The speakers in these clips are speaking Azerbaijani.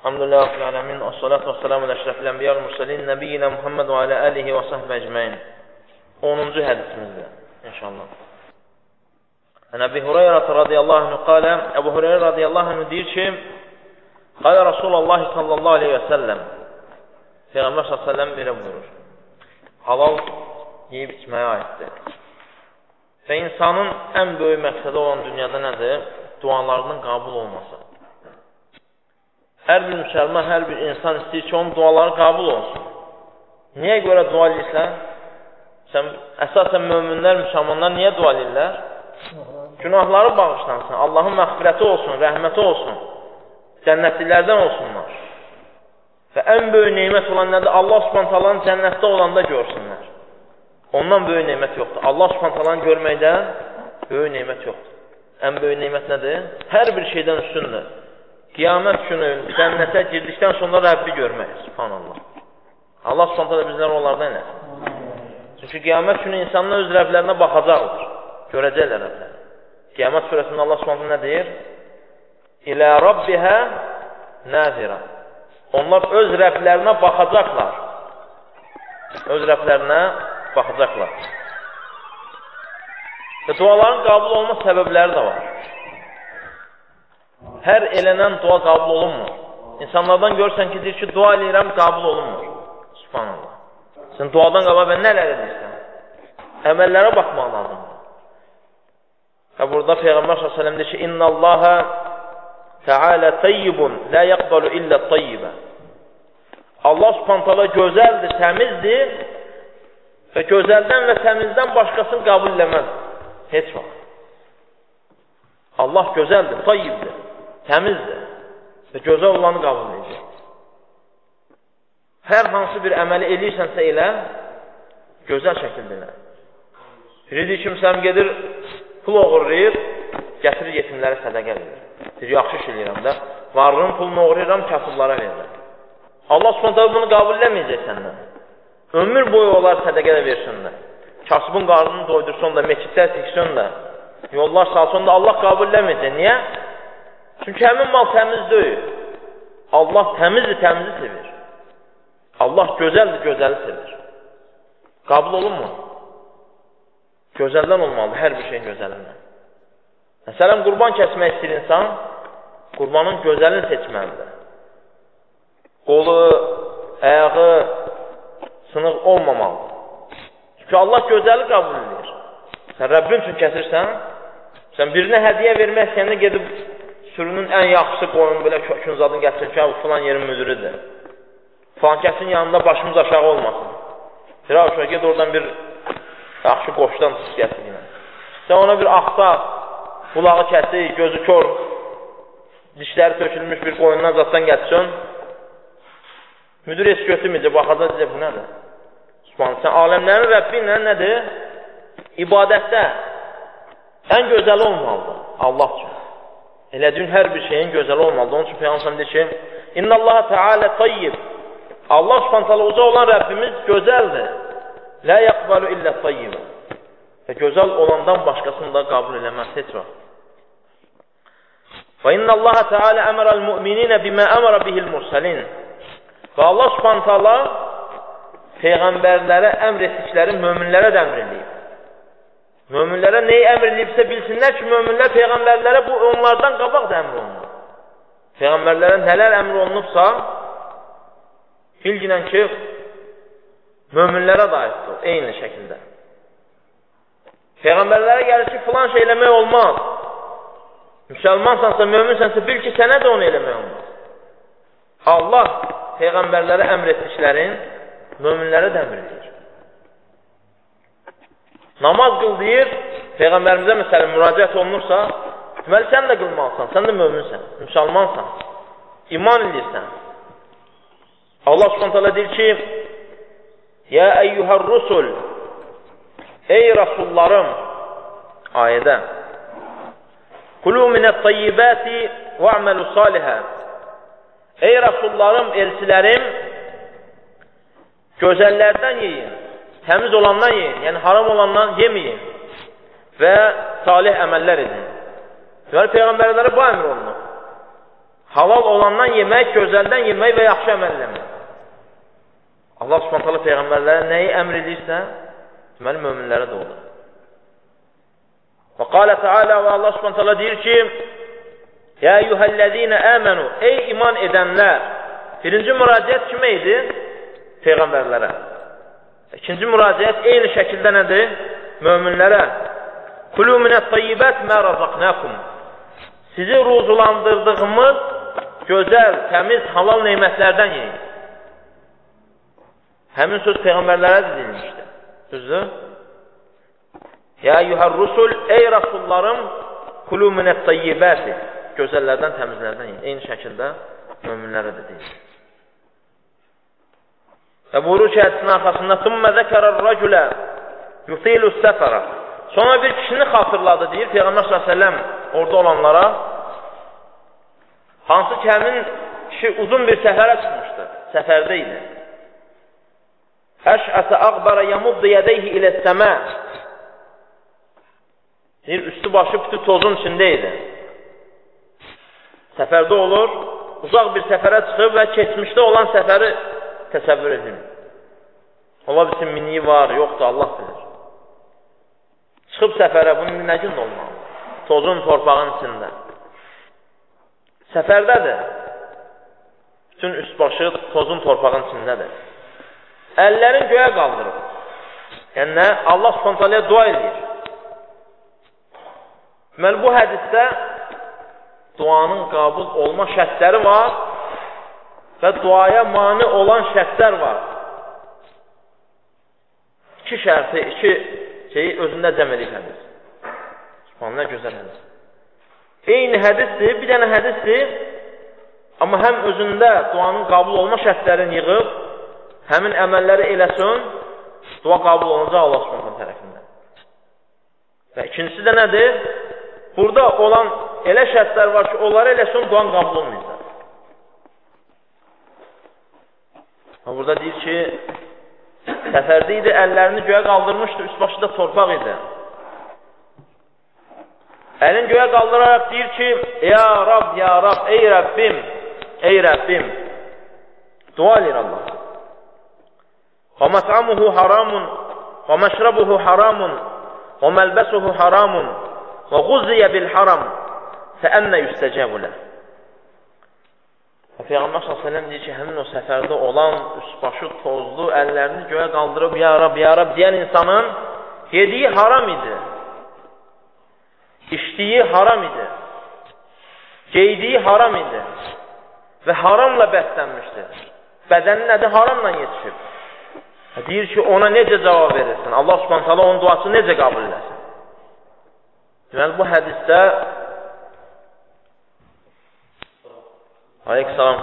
Elhamdülillahi Rabbil alemin. Əssalatu vəssalamu alə əşrafil ənbiya və mursalin nəbiyyina Muhammed və alə alihi və sahbə ecmaîn. 10-cu hədisimizdir inşallah. Əbi Hüreyrə radiyallahu anhu qalə, Əbu Hüreyrə radiyallahu anhu deyir ki, qalə Rasulullah sallallahu aleyhi və səlləm, Peyğəmbər sallallahu aleyhi və səlləm belə buyurur, halal yeyib içməyə aiddir. Və insanın ən böyük məqsədi olan dünyada nədir? Dualarının qəbul olması. Hər bir müsəlman, hər bir insan istəyir ki, onun duaları qəbul olsun. Niyə görə dua edirsən? Əsasən möminlər, müsəlmanlar niyə dua edirlər? Günahları bağışlansın, Allahın məğfirəti olsun, rəhməti olsun, cənnətliklərdən olsunlar. Və ən böyük neymət olan nədir? Allah subhantalanın cənnətdə olanda görsünlər. Ondan böyük neymət yoxdur. Allah subhantalanı görməkdən böyük neymət yoxdur. Ən böyük neymət nədir? Hər bir şeydən üstündür. Qiyamət günü cənnətə girdikdən sonra Rəbbi görmək. Subhanallah. Allah subhantalı bizlər onlardan eləsin. Çünki qiyamət günü insanlar öz Rəblərinə baxacaqdır. Görəcəklər Rəblərini. Qiyamət surəsində Allah subhantalı nə deyir? İlə Rabbihə nəzirə. Onlar öz Rəblərinə baxacaqlar. Öz Rəblərinə baxacaqlar. Və duaların qəbul olma səbəbləri də var. Hər elənən dua qəbul olunmur. İnsanlardan görürsən ki, deyir ki, dua eləyirəm, qəbul olunmur. Subhanallah. Sən duadan qabaq və nələr edirsən? Əməllərə baxmaq lazımdır. Və burada Peyğəmbər s.ə.v deyir ki, İnna Allaha Teala tayyibun la yaqbalu illa tayyibə. Allah subhanətələ gözəldir, təmizdir və gözəldən və təmizdən başqasını qəbul eləməz. Heç vaxt. Allah gözəldir, tayyibdir, təmizdir və gözəl olanı qəbul edəcək. Hər hansı bir əməli eləyirsənsə elə, gözəl şəkildə elə. Biri kimsəm gedir, pul oğurlayır, gətirir yetimlərə sədəqə verir. Deyir, yaxşı iş eləyirəm də, varlığın pulunu oğurlayıram, kasıblara verirəm. Allah subhanətələ bunu qəbul eləməyəcək səndən. Ömür boyu olar sədəqə də versin də. Kasıbın qarnını doydursun da, meçidlər tiksin də, yollar salsın da Allah qəbul eləməyəcək. Niyə? Çünki həmin mal təmiz deyil. Allah təmizdir, təmizi sevir. Allah gözəldir, gözəli sevir. Qəbul olunmur. Gözəldən olmalıdır, hər bir şeyin gözəlindən. Məsələn, qurban kəsmək istəyir insan, qurbanın gözəlini seçməlidir. Qolu, ayağı sınıq olmamalıdır. Çünki Allah gözəli qəbul edir. Sən Rəbbin üçün kəsirsən, sən birinə hədiyyə vermək istəyəndə gedib sürünün ən yaxşısı qoyun, belə kökün zadını gətirir ki, filan yerin müdürüdür. Filan kəsin yanında başımız aşağı olmasın. Bir aşağı ged oradan bir yaxşı qoşdan tut gətirir. Sən ona bir axta, qulağı kəsir, gözü kör, dişləri tökülmüş bir qoyundan zaddan gətirsin, müdür heç götürməyəcək, baxacaq deyəcək, bu nədir? Subhanallah, sən aləmlərin Rəbbi ilə nədir? İbadətdə ən gözəli olmalıdır Allah üçün. Elədiyin hər bir şeyin gözəli olmalıdır. Onun üçün Peyğəmbər deyir ki, İnna Allaha Teala tayyib. Allah subhanətələ uca olan Rəbbimiz gözəldir. La yaqbalu illa tayyib. Və gözəl olandan başqasını da qəbul eləməz heç vaxt. Və inna Allaha Teala əmərəl müminina bimə əmərə bihil mursalin. Və Allah subhanətələ Peyğəmbərlərə əmr etdikləri möminlərə də əmr edib. Möminlərə neyi əmr edibsə bilsinlər ki, möminlər Peyğəmbərlərə bu onlardan qabaq da əmr olunur. Peyğəmbərlərə nələr əmr olunubsa, bilginən ki, möminlərə da aiddir, eyni şəkildə. Peyğəmbərlərə gəlir ki, filan şey eləmək olmaz. Müsəlmansansa, möminsənsə, bil ki, sənə də onu eləmək olmaz. Allah Peyğəmbərlərə əmr etdiklərin möminlərə də əmr edir. Namaz qıl deyir, Peyğəmbərimizə məsələn müraciət olunursa, deməli sən də qılmalısan, sən də möminsən, müsəlmansan, iman edirsən. Allah subhanətələ deyir ki, Yə əyyuhər rusul, ey rasullarım, ayədə, Kulu minət tayyibəti və əməlu salihə. Ey rasullarım, elçilərim, gözəllərdən yeyin, təmiz olandan yeyin, yəni haram olandan yeməyin və salih əməllər edin. Deməli, Peyğəmbərlərə bu əmr olunur. halal olandan yemək, gözəldən yemək və yaxşı əməl eləmək. Allah Subhanahu taala peyğəmbərlərə nəyi əmr edirsə, deməli möminlərə də olur. Və qala Teala və Allah Subhanahu taala deyir ki: "Ya eyyuhellezine amenu" ey iman edənlər. Birinci müraciət kimə idi? Peyğəmbərlərə. İkinci müraciət eyni şəkildə nədir? Möminlərə. "Kulu minət-tayyibat ma razaqnakum." Sizi ruzulandırdığımız gözəl, təmiz, halal nemətlərdən yeyin. Həmin söz peyğəmbərlərə deyilmişdi. Düzdür? Ya eyyuhər-rusul, ey rasullarım, kulu minət-tayyibati. Gözəllərdən, təmizlərdən yeyin. Eyni şəkildə möminlərə də deyilir. Və buyurur ki, hədisin arxasında "Thumma zəkərər-rəculə yutilus-səfərə." Sonra bir kişini xatırladı, deyir Peyğəmbər s.ə.v orada olanlara. Hansı ki, həmin kişi uzun bir səfərə çıxmışdı, səfərdə idi. Əş'əsə əqbərə yəmuddu yədəyhi ilə-səmə. Deyir, üstü başı bütün tozun içində idi. Səfərdə olur, uzaq bir səfərə çıxıb və keçmişdə olan səfəri təsəvvür edin. Ola bilsin, miniyi var, yoxdur, Allah bilir. Çıxıb səfərə, bunun nə gün olmalı? Tozun, torpağın içində. Səfərdədir. Bütün üst başı tozun, torpağın içindədir. Əllərin göyə qaldırıb. Yəni nə? Allah Subhanahu dua edir. Deməli, bu hədisdə duanın qəbul olma şərtləri var və duaya mane olan şərtlər var. İki şərti, iki şeyi özündə cəm edib hədis. Subhanallah, nə gözəl hədis. Eyni hədisdir, bir dənə hədisdir, amma həm özündə duanın qəbul olma şərtlərini yığıb, həmin əməlləri eləsin, dua qəbul olunacaq Allah Subhanahu tərəfindən. Və ikincisi də nədir? Burada olan elə şərtlər var ki, onları eləsin, duan qəbul olmayacaq. Burada deyir ki, səfərdə idi, əllərini göyə qaldırmışdı, üst başı da torpaq idi. Əlin göyə qaldıraraq deyir ki, ya Rab, ey Rəbbim, ey Rəbbim. Dua edir Allah. Və məs'amuhu haramun, və məşrabuhu haramun, və məlbəsuhu haramun, və quziyə bil haram, fəənnə yüstəcəbu ləh. Peyğəmbər s.ə.v deyir ki, həmin o səfərdə olan, üst başı tozlu, əllərini göyə qaldırıb, ya Rab, deyən insanın yediyi haram idi. İçdiyi haram idi. Geydiyi haram idi. Və haramla bəslənmişdir. Bədəni nədir? Haramla yetişib. Deyir ki, ona necə cavab verirsin? Allah Subhanahu taala onun duasını necə qəbul eləsin? Deməli, bu hədisdə Aleykümselam.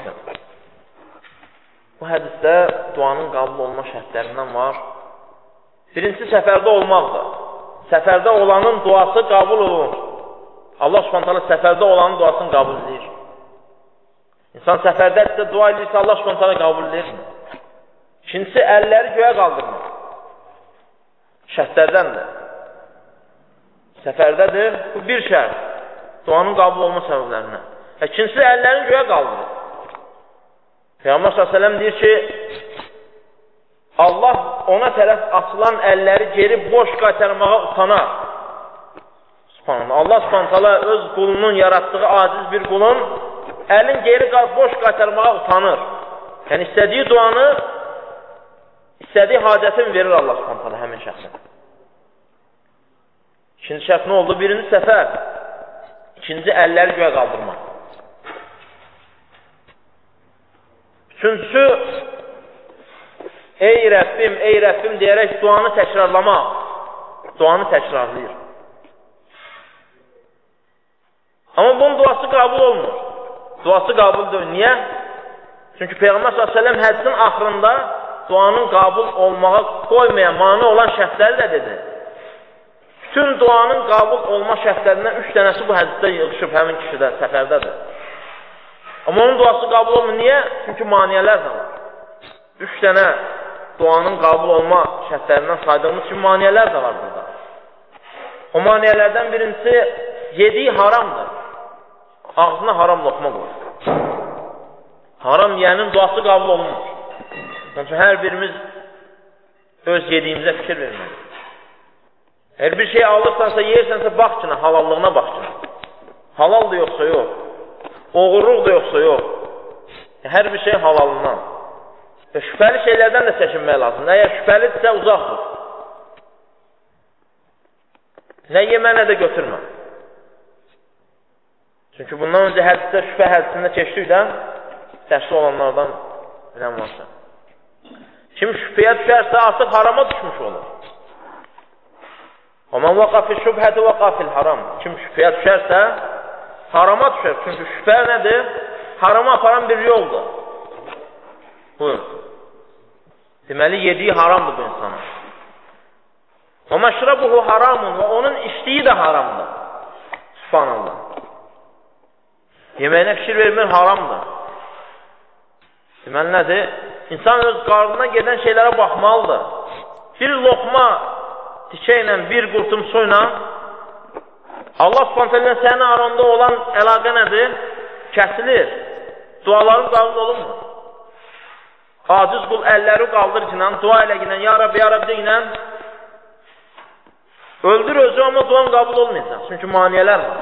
Bu hədisdə duanın qəbul olma şərtlərindən var. Birincisi, səfərdə olmaqdır. Səfərdə olanın duası qəbul olur. Allah Subhanahu taala səfərdə olanın duasını qəbul edir. İnsan səfərdədirsə, dua edirsə, Allah Subhanahu taala qəbul edir. İkincisi, əlləri göyə qaldırmaq. Şərtlərdəndir. Səfərdədir, bu bir şərt. Duanın qəbul olma səbəblərindən. İkincisi, əllərini göyə qaldırır. Peyğəmbər s.ə.v deyir ki, Allah ona tərəf açılan əlləri geri boş qaytarmağa utanar. Subhanallah. Allah subhanallah öz qulunun yaratdığı aciz bir qulun əlin geri boş qaytarmağa utanır. Yəni, istədiyi duanı, istədiyi hacətini verir Allah subhanallah həmin şəxsin. İkinci şərt nə oldu? Birinci səfər. İkinci, əlləri göyə qaldırmaq. Üçüncüsü, ey Rəbbim deyərək duanı təkrarlamaq. Duanı təkrarlayır. Amma bunun duası qəbul olmur. Duası qəbul deyil. Niyə? Çünki Peyğəmbər s.ə.v hədisin axırında duanın qəbul olmağa qoymayan, mane olan şərtləri də dedi. Bütün duanın qəbul olma şərtlərindən 3 dənəsi bu hədisdə yığışıb həmin kişidə, səfərdədir. Amma onun duası qəbul olmur. Niyə? Çünki maniyələr də var. 3 dənə duanın qəbul olma şərtlərindən saydığımız kimi maniyələr də var burada. O maniyələrdən birincisi, yediyi haramdır. ağzına haram lokma qoyur. Haram yiyənin duası qəbul olunmur. Onun üçün hər birimiz öz yediyimizə fikir verməlidir. Hər bir şey alırsansa, yeyirsənsə, bax ki, halallığına bax ki. Halaldır yoxsa yox. Oğurluqdur yoxsa yox. Hər bir şey halalından. Şübhəli şeylərdən də çəkinmək lazımdır. Əgər şübhəlidirsə, uzaq dur. Nə yemə, nə də götürmə. Çünki bundan öncə hədisdə şübhə hədisində keçdik də, dərsli olanlardan bilən varsa. Kim şübhəyə düşərsə, artıq harama düşmüş olur. وَمَنْ وَقَى فِي الشُّبْهَةِ وَقَى فِي الْحَرَامِ Kim şübhəyə düşərsə, harama düşər. Çünki şübhə nədir? Harama aparan bir yoldur. Buyur. Deməli, yediyi haramdır bu insana. وَمَشْرَبُهُ حَرَامٌ Və onun içdiyi də haramdır. Subhanallah. Yeməyinə fikir vermək haramdır. Deməli, nədir? İnsan öz qarnına gedən şeylərə baxmalıdır. Bir lokma tikə ilə, bir qurtum suyla Allah subhanətlə sənin aranda olan əlaqə nədir? Kəsilir. Duaların qəbul olunmur. Aciz qul əlləri qaldır ki, dua ilə ginən, ya Rabbi deyinən, öldür özü, amma duan qəbul olmayacaq. Çünki maniyələr var.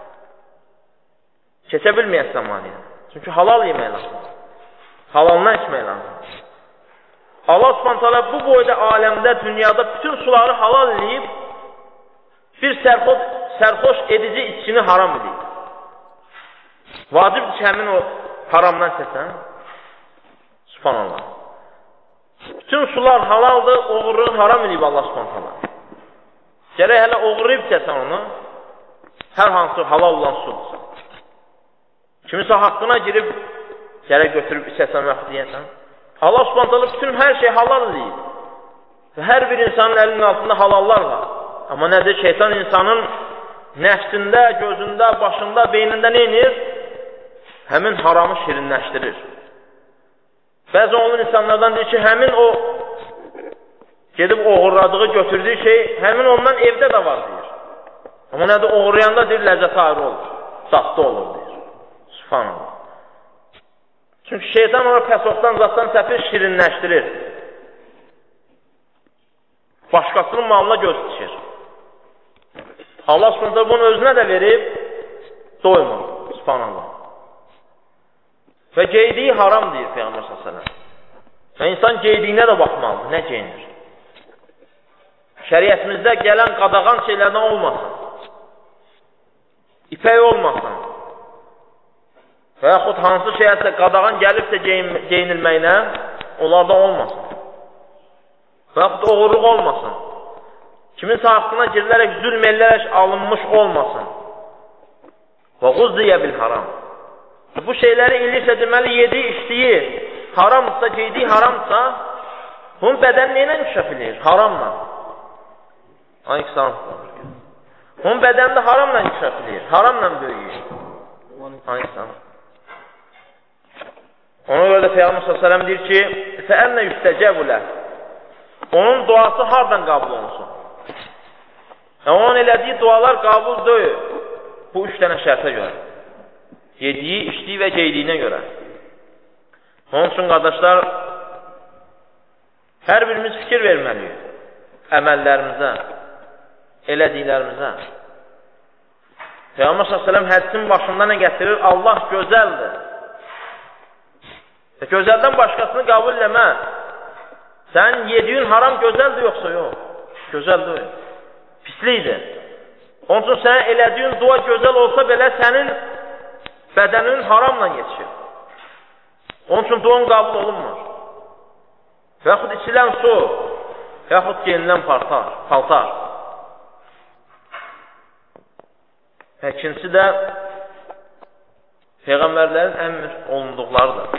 Keçə bilməyəsən maniyyə. Çünki halal yemək lazım. Halalına içmək lazım. Allah subhanətlə bu boyda aləmdə, dünyada bütün suları halal edib, bir sərxoş edici içkini haram edib. Vacibdir ki, həmin o haramdan seçsən. Subhanallah. Bütün sular halaldır, oğurluğu haram edib Allah subhanətlə. Gərək hələ oğurlayıb içəsən onu, hər hansı halal olan sudur. Kimisə haqqına girib, gərək götürüb içəsən və yaxud deyəsən. Allah subhanətlə bütün hər şey halal edib. Və hər bir insanın əlinin altında halallar var. Amma nədir? Şeytan insanın nəfsində, gözündə, başında, beynində nə edir? Həmin haramı şirinləşdirir. Bəzi onun insanlardan deyir ki, həmin o gedib oğurladığı, götürdüyü şey, həmin ondan evdə də var, deyir. Amma nədir? Oğurlayanda deyir, ləzzəti ayrı olur. Saxta olur, deyir. Subhanallah. Çünki şeytan ona pəsofdan, zatdan səfir şirinləşdirir. Başqasının malına göz dişir. Allah subhanallah bunu özünə də verib, doymur. Subhanallah. Və geydiyi haram deyir Peyğəmbər s.ə.v. Və insan geydiyinə də baxmalıdır, nə geyinir? Şəriətimizdə gələn qadağan şeylərdən olmasın. İpək olmasın. Və yaxud hansı şeyəsə qadağan gəlibsə geyinilməyinə, onlardan olmasın. Və yaxud oğurluq olmasın. Kiminsə haqqına girilərək, zülm edilərək alınmış olmasın. Və quzziyə bil haram. Bu şeyləri eləyirsə, deməli, yediyi, içdiyi haramdırsa, geydiyi haramdırsa, bunun bədəni nə ilə inkişaf edir? Haramla. Onun bədəni də haramla inkişaf edir. Haramla böyüyür. Ona görə də Peyğəmbər s.ə.v deyir ki, فَأَنَّ يُسْتَجَبُ لَهُ Onun duası hardan qəbul olunsun? Onun elədiyi dualar qəbul deyil. Bu üç dənə şərtə görə. Yediyi, içdiyi və geydiyinə görə. Onun üçün, qardaşlar, hər birimiz fikir verməliyik. Əməllərimizə, elədiklərimizə. Peyğəmbər s.ə.v hədisin başında nə gətirir? Allah gözəldir. Gözəldən başqasını qəbul eləmə. Sənin yediyin haram gözəldir yoxsa yox? Gözəl deyil. Pislikdir. Onun üçün sənin elədiyin dua gözəl olsa belə sənin bədənin haramla geçir. Onun üçün duan qəbul olunmur. Və yaxud içilən su, və yaxud geyinilən paltar. Və ikincisi də Peyğəmbərlərin əmr olunduqlarıdır.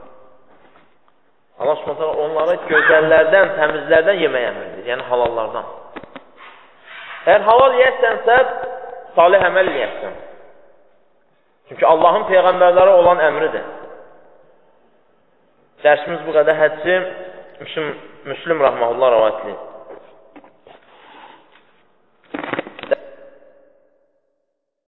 Allah subhanətlə onlara gözəllərdən, təmizlərdən yemək əmrdir, yəni halallardan. Əgər halal yiyərsənsə, salih əməl yiyərsən. Çünki Allahın Peyğəmbərlərə olan əmridir. Dərsimiz bu qədər. Hədisi Müslim rəhməhullah rəvayət edir.